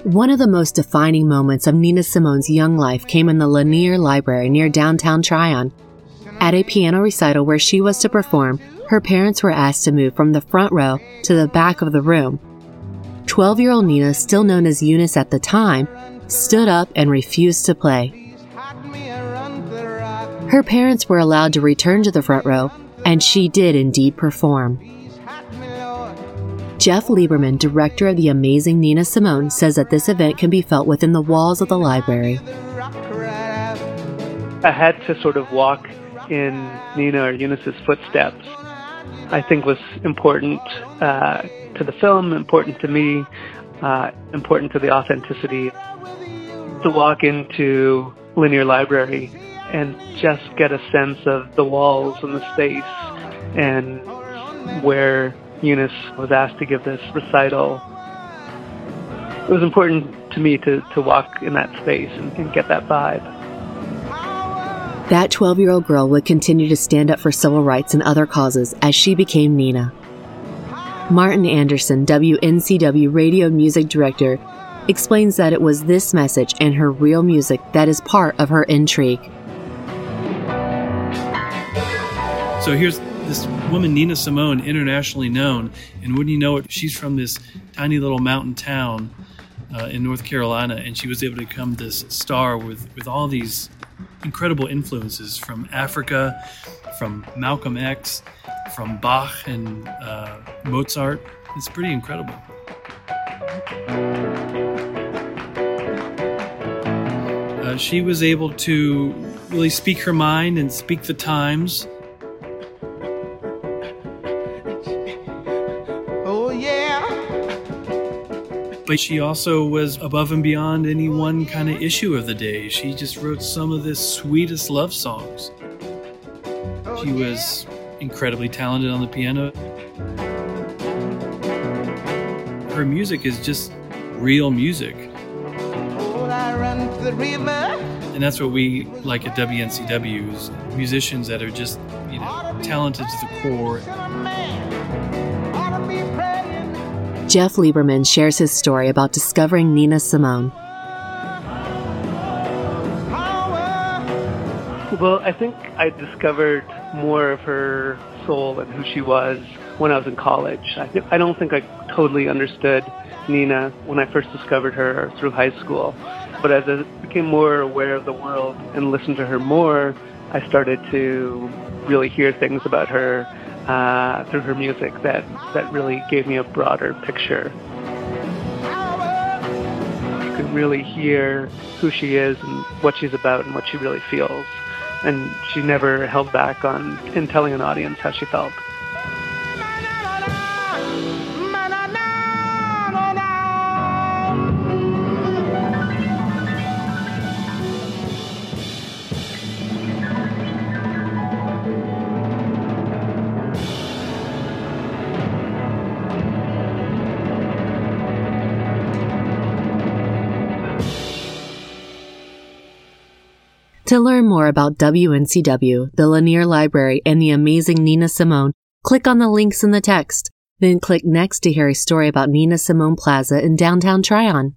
One of the most defining moments of Nina Simone's young life came in the Lanier Library near downtown Tryon. At a piano recital where she was to perform, her parents were asked to move from the front row to the back of the room. 12-year-old Nina, still known as Eunice at the time, stood up and refused to play. Her parents were allowed to return to the front row, and she did indeed perform. Jeff Lieberman, director of the Amazing Nina Simone, says that this event can be felt within the walls of the library. I had to sort of walk in Nina or Eunice's footsteps. I think was important to the film, important to me, important to the authenticity. To walk into Lanier Library and just get a sense of the walls and the space and where Eunice was asked to give this recital. It was important to me to walk in that space and get that vibe. That 12-year-old girl would continue to stand up for civil rights and other causes as she became Nina. Martin Anderson, WNCW radio music director, explains that it was this message and her real music that is part of her intrigue. So here's this woman, Nina Simone, internationally known, and wouldn't you know it, she's from this tiny little mountain town in North Carolina, and she was able to become this star with all these incredible influences from Africa, from Malcolm X, from Bach and Mozart. It's pretty incredible. She was able to really speak her mind and speak the times. Oh, yeah. But she also was above and beyond any one kind of issue of the day. She just wrote some of the sweetest love songs. She was incredibly talented on the piano. Her music is just real music. And that's what we like at WNCW, is musicians that are just, talented to the core. Jeff Lieberman shares his story about discovering Nina Simone. Well, I think I discovered more of her soul and who she was when I was in college. I don't think I totally understood Nina when I first discovered her through high school. But as I became more aware of the world and listened to her more, I started to really hear things about her through her music that really gave me a broader picture. You can really hear who she is and what she's about and what she really feels. And she never held back in telling an audience how she felt. To learn more about WNCW, the Lanier Library, and the Amazing Nina Simone, click on the links in the text. Then click next to hear a story about Nina Simone Plaza in downtown Tryon.